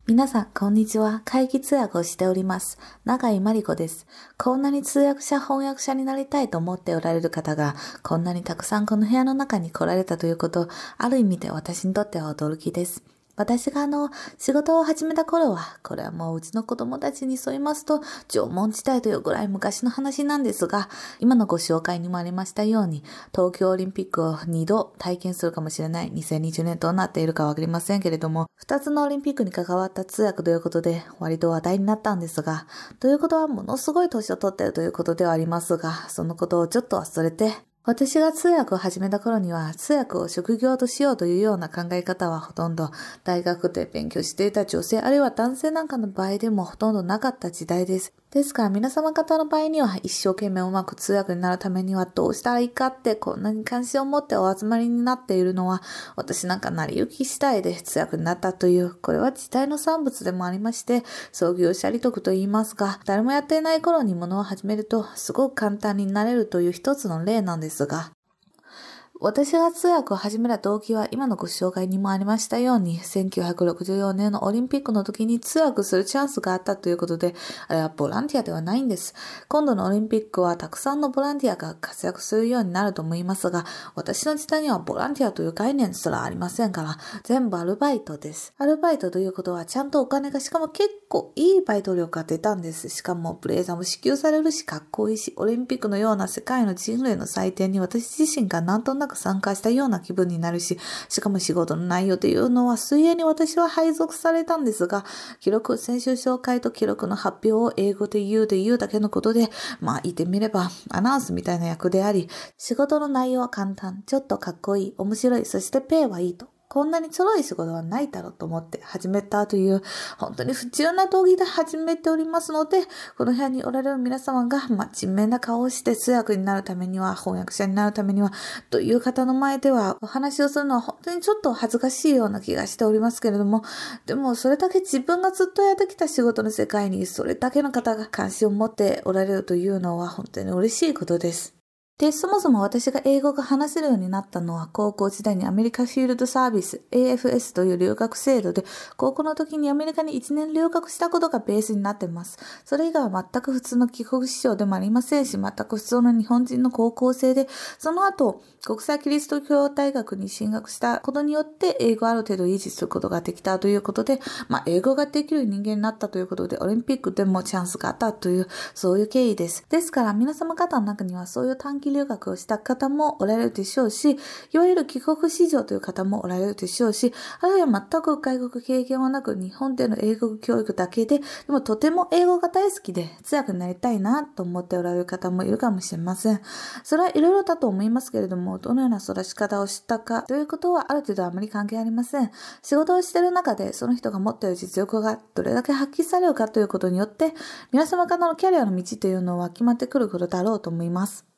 皆さん、こんにちは。会議通訳をしております。永井真理子です。こんなに通訳者、翻訳者になりたいと思っておられる方が、こんなにたくさんこの部屋の中に来られたということ、ある意味で私にとっては驚きです。私が仕事を始めた頃は、これはもううちの子供たちに添いますと、縄文時代というぐらい昔の話なんですが、今のご紹介にもありましたように、東京オリンピックを2度体験するかもしれない2020年となっているかわかりませんけれども、2つのオリンピックに関わった通訳ということで、割と話題になったんですが、ということはものすごい年を取っているということではありますが、そのことをちょっと忘れて、私が通訳を始めた頃には通訳を職業としようというような考え方はほとんど大学で勉強していた女性あるいは男性なんかの場合でもほとんどなかった時代です。ですから皆様方の場合には一生懸命うまく通訳になるためにはどうしたらいいかってこんなに関心を持ってお集まりになっているのは私なんか成り行き次第で通訳になったというこれは時代の産物でもありまして創業者利得と言いますが誰もやっていない頃に物を始めるとすごく簡単になれるという一つの例なんですが私が通訳を始めた動機は今のご紹介にもありましたように1964年のオリンピックの時に通訳するチャンスがあったということであれはボランティアではないんです。今度のオリンピックはたくさんのボランティアが活躍するようになると思いますが私の時代にはボランティアという概念すらありませんから全部アルバイトです。アルバイトということはちゃんとお金がしかも結構いいバイト料が出たんです。しかもブレーザーも支給されるしかっこいいしオリンピックのような世界の人類の祭典に私自身がなんとなく参加したような気分になるし、しかも仕事の内容というのは水泳に私は配属されたんですが、選手紹介と記録の発表を英語で言うだけのことで、言ってみればアナウンスみたいな役であり、仕事の内容は簡単、ちょっとかっこいい、面白い、そしてペイはいいと。こんなにちょろい仕事はないだろうと思って始めたという本当に不自由な動機で始めておりますのでこの部屋におられる皆様が真面目な顔をして通訳になるためには翻訳者になるためにはという方の前ではお話をするのは本当にちょっと恥ずかしいような気がしておりますけれどもでもそれだけ自分がずっとやってきた仕事の世界にそれだけの方が関心を持っておられるというのは本当に嬉しいことです。で、そもそも私が英語が話せるようになったのは高校時代にアメリカフィールドサービス AFS という留学制度で高校の時にアメリカに1年留学したことがベースになっています。それ以外は全く普通の帰国子女でもありませんし全く普通の日本人の高校生でその後国際キリスト教大学に進学したことによって英語をある程度維持することができたということで英語ができる人間になったということでオリンピックでもチャンスがあったというそういう経緯です。ですから皆様方の中にはそういう短期留学をした方もおられるでしょうし、いわゆる帰国子女という方もおられるでしょうし、あるいは全く外国経験はなく日本での英語教育だけで、でもとても英語が大好きで通訳になりたいなと思っておられる方もいるかもしれません。それはいろいろだと思いますけれども、どのような育ち方をしたかということはある程度あまり関係ありません。仕事をしている中でその人が持っている実力がどれだけ発揮されるかということによって、皆様方のキャリアの道というのは決まってくることだろうと思います。